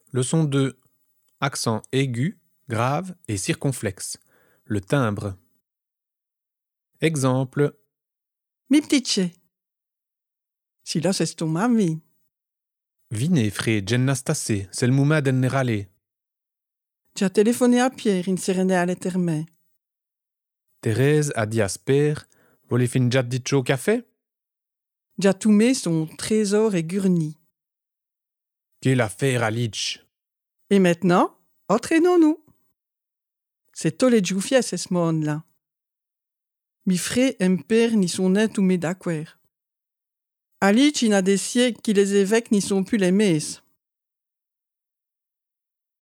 Leçon 2. Accent aigu, grave et circonflexe. Le timbre. Exemple. Mi ptice. Si là c'est ton mami. Vine fre gennastase, sel muma del nerale. Già telefoné a Pierre in serene alle terme. Thérèse a dit à Sper, vole fin già dicho café? Già toumé son trésor et gurni. Quelle affaire à Litch. Et maintenant, entraînons-nous. C'est tole giuffia ces mon-là. Mi fré emper ni son net ou mes d'acquer. Alice in a des siècles qui les évêques n'y sont plus les messes.